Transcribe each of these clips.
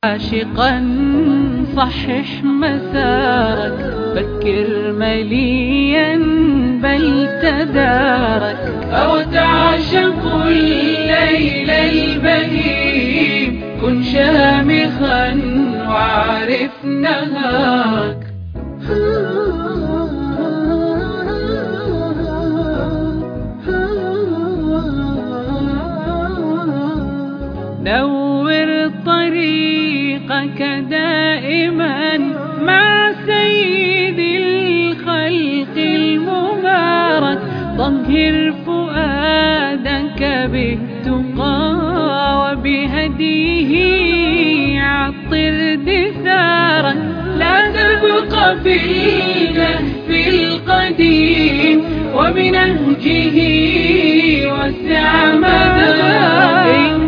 عاشقا صحح مسارك، فكر مليا بل تدارك، أو تعشق الليل البهيم، كن شامخا وعرف نهارك. نور طريقك دائما مع سيد الخلق المبارك، طهر فؤادك بالتقى وبهديه عطر دثارك، لا تبقى في الكهف القديم وبنهجه وسع مدارك،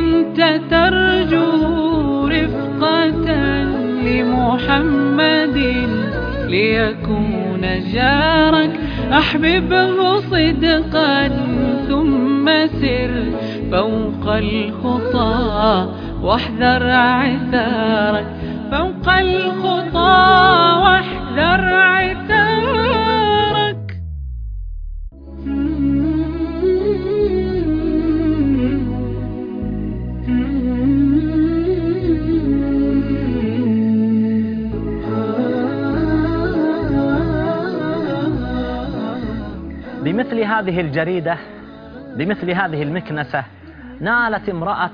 ترجو رفقة لمحمد ليكون جارك، أحببه صدقا ثم سر فوق الخطى واحذر عثارك، فوق الخطى واحذر عثارك. بمثل هذه الجريدة، بمثل هذه المكنسة، نالت امرأة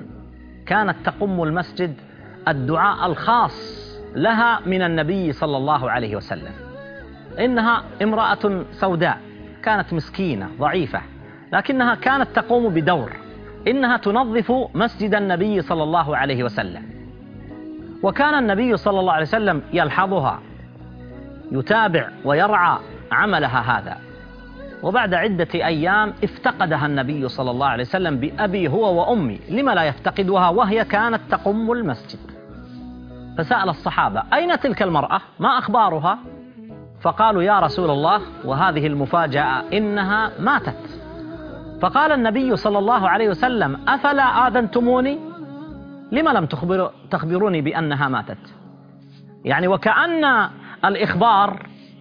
كانت تقم المسجد الدعاء الخاص لها من النبي صلى الله عليه وسلم. إنها امرأة سوداء، كانت مسكينة ضعيفة، لكنها كانت تقوم بدور، إنها تنظف مسجد النبي صلى الله عليه وسلم. وكان النبي صلى الله عليه وسلم يلحظها، يتابع ويرعى عملها هذا. وبعد عدة أيام افتقدها النبي صلى الله عليه وسلم بأبي هو وأمي، لما لا يفتقدها وهي كانت تقم المسجد؟ فسأل الصحابة: أين تلك المرأة؟ ما أخبارها؟ فقالوا: يا رسول الله، وهذه المفاجأة، إنها ماتت. فقال النبي صلى الله عليه وسلم: أفلا آذنتموني؟ لما لم تخبروني بأنها ماتت؟ يعني وكأن الإخبار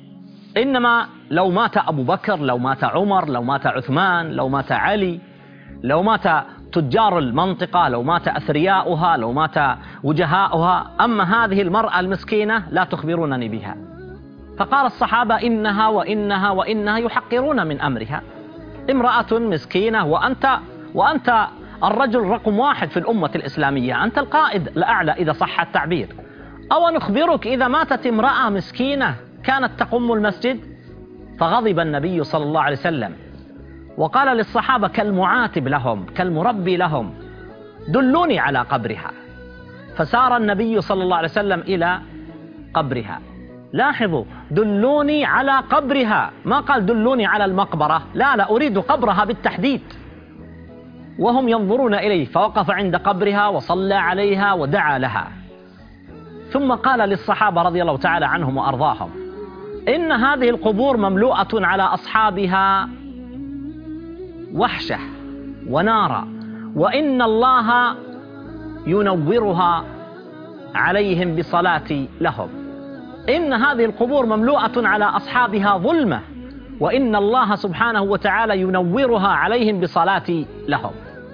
إنما لو مات أبو بكر، لو مات عمر، لو مات عثمان، لو مات علي، لو مات تجار المنطقة، لو مات أثرياؤها، لو مات وجهاؤها، أما هذه المرأة المسكينة لا تخبرونني بها. فقال الصحابة: إنها وإنها وإنها، يحقرون من أمرها. امرأة مسكينة وأنت الرجل رقم 1 في الأمة الإسلامية، أنت القائد الأعلى إذا صح التعبير. أو نخبرك إذا ماتت امرأة مسكينة كانت تقم المسجد؟ فغضب النبي صلى الله عليه وسلم وقال للصحابة كالمعاتب لهم، كالمربي لهم: دلوني على قبرها. فسار النبي صلى الله عليه وسلم إلى قبرها. لاحظوا، دلوني على قبرها، ما قال دلوني على المقبرة، لا أريد قبرها بالتحديد. وهم ينظرون إليه، فوقف عند قبرها وصلى عليها ودعا لها. ثم قال للصحابة رضي الله تعالى عنهم وأرضاهم: إن هذه القبور مملوءة على أصحابها وحشة ونارا، وإن الله ينورها عليهم بصلاة لهم. إن هذه القبور مملوءة على أصحابها ظلمة، وإن الله سبحانه وتعالى ينورها عليهم بصلاة لهم.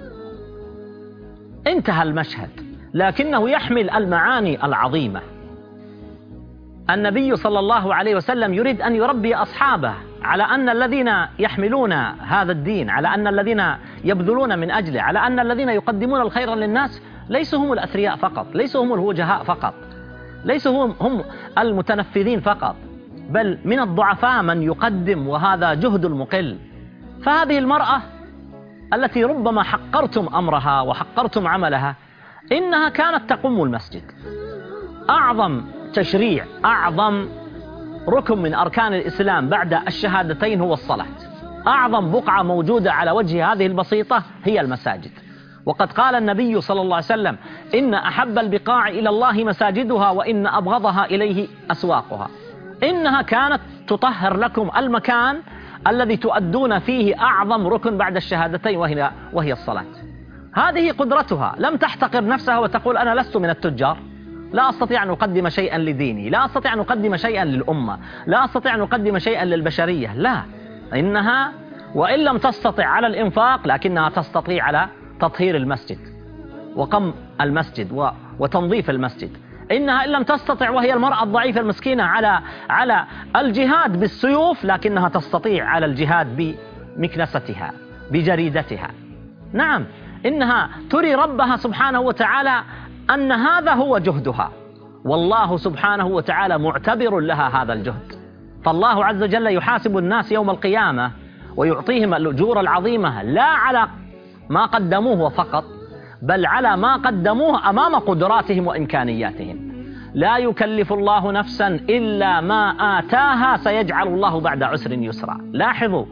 انتهى المشهد، لكنه يحمل المعاني العظيمة. النبي صلى الله عليه وسلم يريد أن يربي أصحابه على أن الذين يحملون هذا الدين، على أن الذين يبذلون من أجله، على أن الذين يقدمون الخير للناس ليسوا هم الأثرياء فقط، ليسوا هم الوجهاء فقط، ليسوا هم المتنفذين فقط، بل من الضعفاء من يقدم، وهذا جهد المقل. فهذه المرأة التي ربما حقرتم أمرها وحقرتم عملها، إنها كانت تقم المسجد. أعظم تشريع، أعظم ركن من أركان الإسلام بعد الشهادتين هو الصلاة. أعظم بقعة موجودة على وجه هذه البسيطة هي المساجد. وقد قال النبي صلى الله عليه وسلم: إن أحب البقاع إلى الله مساجدها، وإن أبغضها إليه أسواقها. إنها كانت تطهر لكم المكان الذي تؤدون فيه أعظم ركن بعد الشهادتين وهي الصلاة. هذه قدرتها، لم تحتقر نفسها وتقول أنا لست من التجار، لا أستطيع أن أقدم شيئا لديني، لا أستطيع أن أقدم شيئا للأمة، لا أستطيع أن أقدم شيئا للبشرية. لا، إنها وإن لم تستطع على الإنفاق لكنها تستطيع على تطهير المسجد وقم المسجد وتنظيف المسجد. إنها إن لم تستطع وهي المرأة الضعيفة المسكينة على الجهاد بالسيوف، لكنها تستطيع على الجهاد بمكنستها بجريدتها. نعم، إنها تري ربها سبحانه وتعالى أن هذا هو جهدها، والله سبحانه وتعالى معتبر لها هذا الجهد. فالله عز وجل يحاسب الناس يوم القيامة ويعطيهم الأجور العظيمة لا على ما قدموه فقط، بل على ما قدموه أمام قدراتهم وإمكانياتهم. لا يكلف الله نفسا إلا ما آتاها، سيجعل الله بعد عسر يسرا. لاحظوا،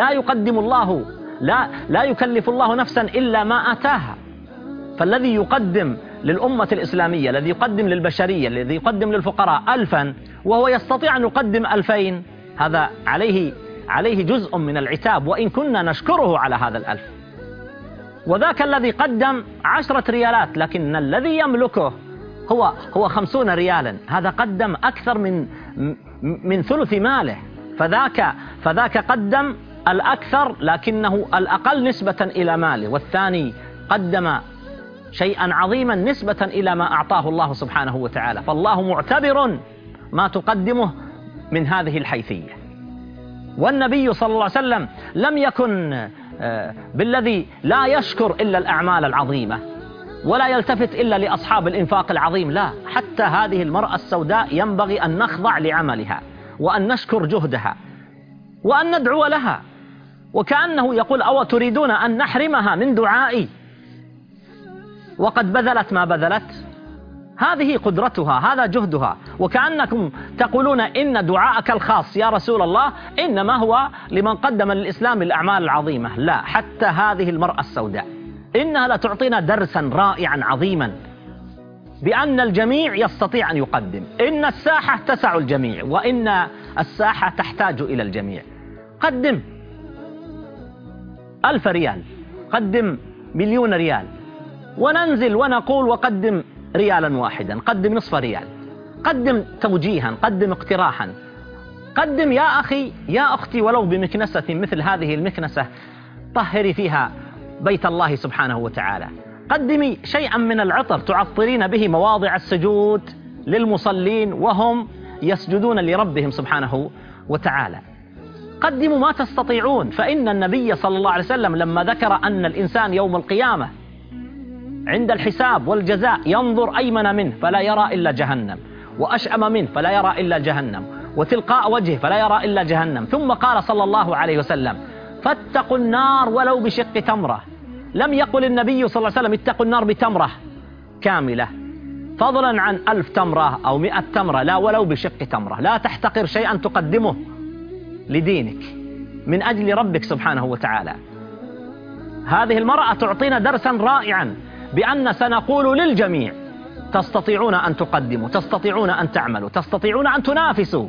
لا يكلف الله نفسا إلا ما آتاها. فالذي يقدم للأمة الإسلامية، الذي يقدم للبشرية، الذي يقدم للفقراء 1000 وهو يستطيع أن يقدم 2000، هذا عليه جزء من العتاب، وإن كنا نشكره على هذا 1000. وذاك الذي قدم 10 ريالات لكن الذي يملكه هو 50 ريالا، هذا قدم أكثر من ثلث ماله. فذاك قدم الأكثر لكنه الأقل نسبة إلى ماله، والثاني قدم شيئا عظيما نسبة إلى ما أعطاه الله سبحانه وتعالى. فالله معتبر ما تقدمه من هذه الحيثية. والنبي صلى الله عليه وسلم لم يكن بالذي لا يشكر إلا الأعمال العظيمة ولا يلتفت إلا لأصحاب الإنفاق العظيم، لا، حتى هذه المرأة السوداء ينبغي أن نخضع لعملها وأن نشكر جهدها وأن ندعو لها. وكأنه يقول: أو تريدون أن نحرمها من دعائي وقد بذلت ما بذلت؟ هذه قدرتها، هذا جهدها. وكأنكم تقولون إن دعاءك الخاص يا رسول الله إنما هو لمن قدم للإسلام الأعمال العظيمة. لا، حتى هذه المرأة السوداء إنها لتعطينا درسا رائعا عظيما بأن الجميع يستطيع أن يقدم. إن الساحة تسع الجميع، وإن الساحة تحتاج إلى الجميع. قدم 1000 ريال، قدم 1,000,000 ريال، وننزل ونقول وقدم ريالا واحدا، قدم نصف ريال، قدم توجيها، قدم اقتراحا، قدم يا أخي يا أختي ولو بمكنسة مثل هذه المكنسة طهري فيها بيت الله سبحانه وتعالى. قدمي شيئا من العطر تعطرين به مواضع السجود للمصلين وهم يسجدون لربهم سبحانه وتعالى. قدموا ما تستطيعون. فإن النبي صلى الله عليه وسلم لما ذكر أن الإنسان يوم القيامة عند الحساب والجزاء ينظر أيمن منه فلا يرى إلا جهنم، وأشأم منه فلا يرى إلا جهنم، وتلقاء وجهه فلا يرى إلا جهنم، ثم قال صلى الله عليه وسلم: فاتقوا النار ولو بشق تمرة. لم يقل النبي صلى الله عليه وسلم اتقوا النار بتمرة كاملة، فضلا عن 1000 تمرة أو 100 تمرة، لا، ولو بشق تمرة. لا تحتقر شيئا تقدمه لدينك من أجل ربك سبحانه وتعالى. هذه المرأة تعطينا درسا رائعا بأن سنقول للجميع: تستطيعون أن تقدموا، تستطيعون أن تعملوا، تستطيعون أن تنافسوا.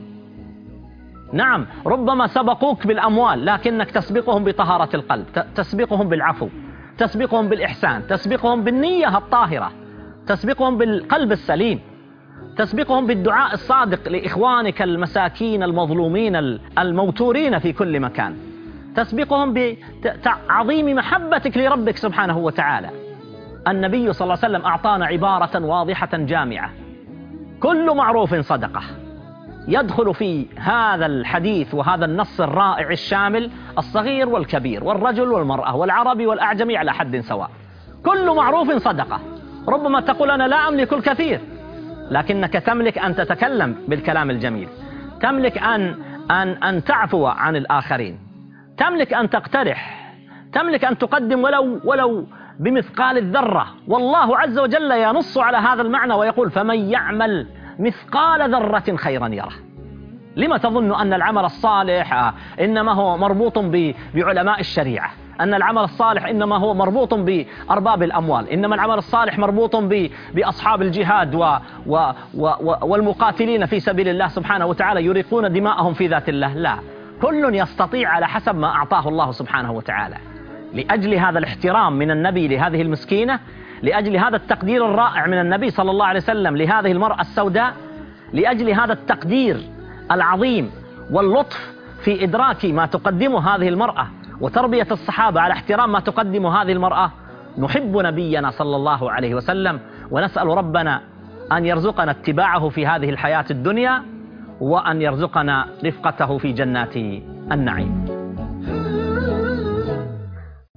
نعم، ربما سبقوك بالأموال لكنك تسبقهم بطهارة القلب، تسبقهم بالعفو، تسبقهم بالإحسان، تسبقهم بالنية الطاهرة، تسبقهم بالقلب السليم، تسبقهم بالدعاء الصادق لإخوانك المساكين المظلومين الموتورين في كل مكان، تسبقهم بعظيم محبتك لربك سبحانه وتعالى. النبي صلى الله عليه وسلم أعطانا عبارة واضحة جامعة: كل معروف صدقة. يدخل في هذا الحديث وهذا النص الرائع الشامل الصغير والكبير والرجل والمرأة والعربي والأعجمي على حد سواء. كل معروف صدقة. ربما تقول: أنا لا أملك الكثير، لكنك تملك أن تتكلم بالكلام الجميل، تملك أن تعفو عن الآخرين، تملك أن تقترح، تملك أن تقدم ولو بمثقال الذرة. والله عز وجل ينص على هذا المعنى ويقول: فمن يعمل مثقال ذرة خيرا يره. لما تظن أن العمل الصالح إنما هو مربوط بعلماء الشريعة، أن العمل الصالح إنما هو مربوط بأرباب الأموال، إنما العمل الصالح مربوط بأصحاب الجهاد والمقاتلين في سبيل الله سبحانه وتعالى يريقون دماءهم في ذات الله؟ لا، كل يستطيع على حسب ما أعطاه الله سبحانه وتعالى. لأجل هذا الاحترام من النبي لهذه المسكينة، لأجل هذا التقدير الرائع من النبي صلى الله عليه وسلم لهذه المرأة السوداء، لأجل هذا التقدير العظيم واللطف في إدراك ما تقدمه هذه المرأة وتربية الصحابة على احترام ما تقدم هذه المرأة، نحب نبينا صلى الله عليه وسلم، ونسأل ربنا أن يرزقنا اتباعه في هذه الحياة الدنيا، وأن يرزقنا رفقته في جنات النعيم.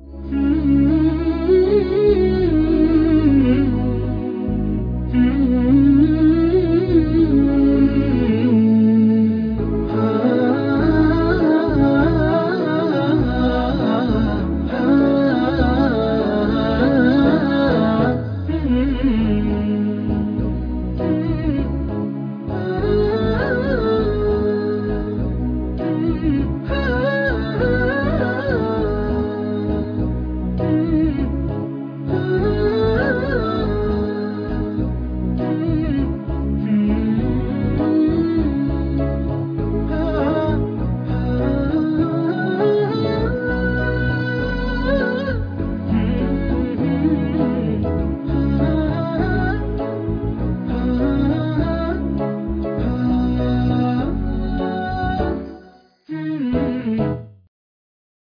Mm-hmm.